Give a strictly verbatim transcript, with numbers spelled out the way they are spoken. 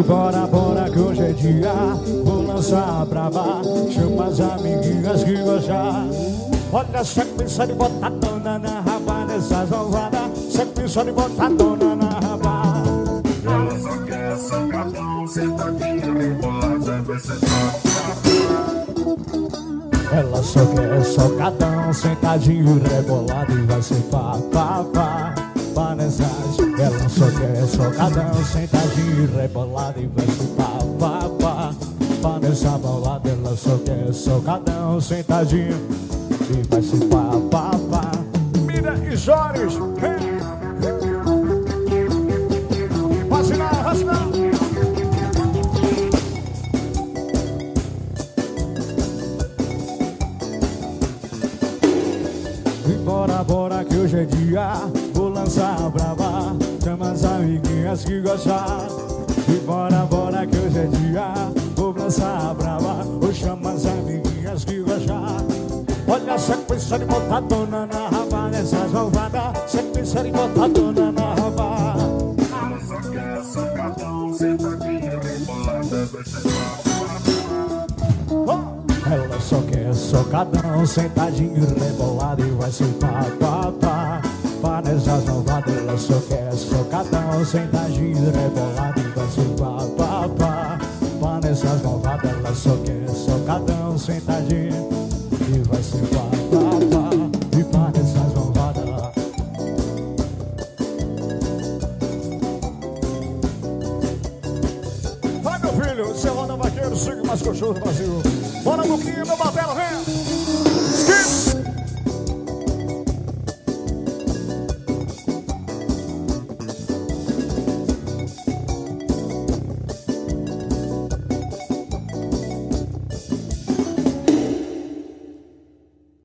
E bora, bora que hoje é dia, vou lançar a brava. Chama as amiguinhas que gostar. Olha, sequência de botadona na raba dessas malvadas. Sequência de botadona na raba. Ela só quer socadão, sentadinha, rebolada, vai ser Ela só quer socadão, sentadinho, rebolado e vai ser pá, pá, pá, pá nessas. Ela só quer socadão, sentadinho, rebolado e vai ser pá, pá, pá, pá nessa bolada. Ela só quer socadão, sentadinho e vai se pá, pá, pá. Mira e Jóris, vacinar, vacinar. E bora, bora que hoje é dia, vou lançar a brava. Chama as amiguinhas que gostar. E bora, bora que hoje é dia, vou lançar a brava. Vou chamar as amiguinhas que gostar. Olha a sequência de botadona na raba nessas malvadas. Sequência de botadona na raba. Ela só quer socadão, sentadinha, rebolada, vai ser Ela só quer socadão, sentadinho, rebolado e vai se pá, pá, pá, pá nessas malvadas. Ela só quer socadão, sentadinho, rebolado e vai se pá, pá, pá, pá nessas malvadas. Ela só quer socadão, sentadinho e vai se pá, pá, pá, e pá nessas malvadas. Vai, meu filho, você roda vaqueiro, siga mais cachorro do Brasil. Bora, Luquinha, meu babelo, vem!